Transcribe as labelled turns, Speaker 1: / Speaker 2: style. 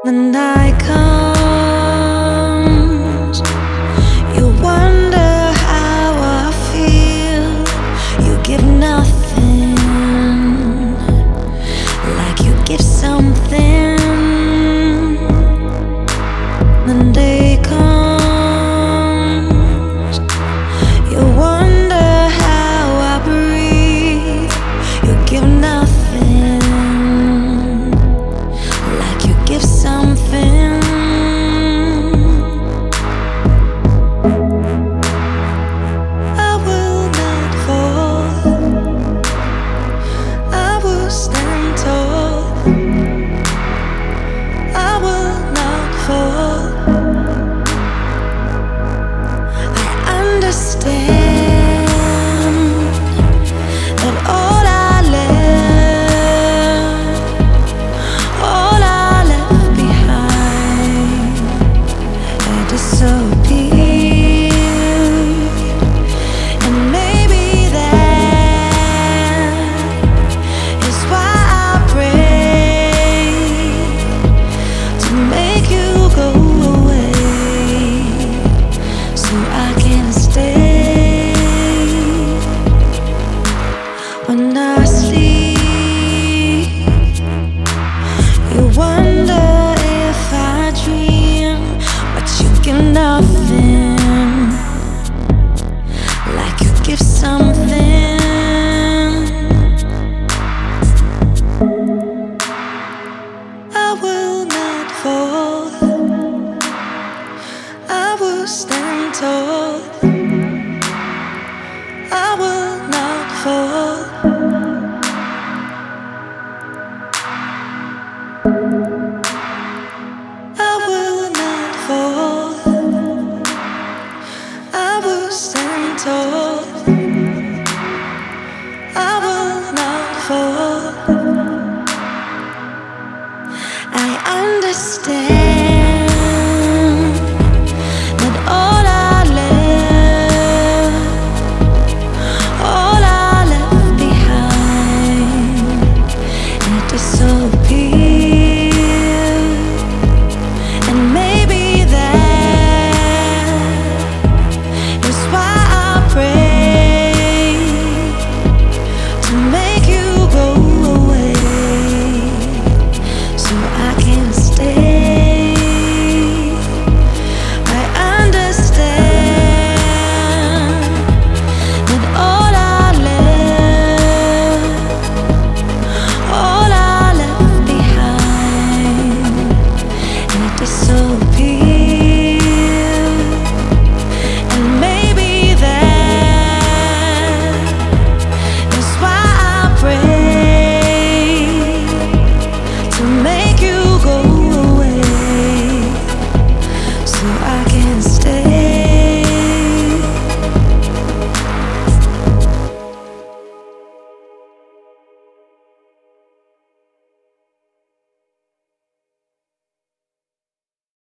Speaker 1: The night comes, you wonder how I feel. You give nothing, like you give something. The day comes, you wonder how I breathe. You give nothing, like you give something. I will not fall, I will stand tall. I will not fall. I understand that all I left behind had disappeared, and maybe that is why I pray to make you go away, so I can stay. When I sleep, you wonder if I dream, but you give nothing, like you give something. I will not fall, I will stand tall. I will not fall. I will not fall. I will stand tall. I will not fall. I understand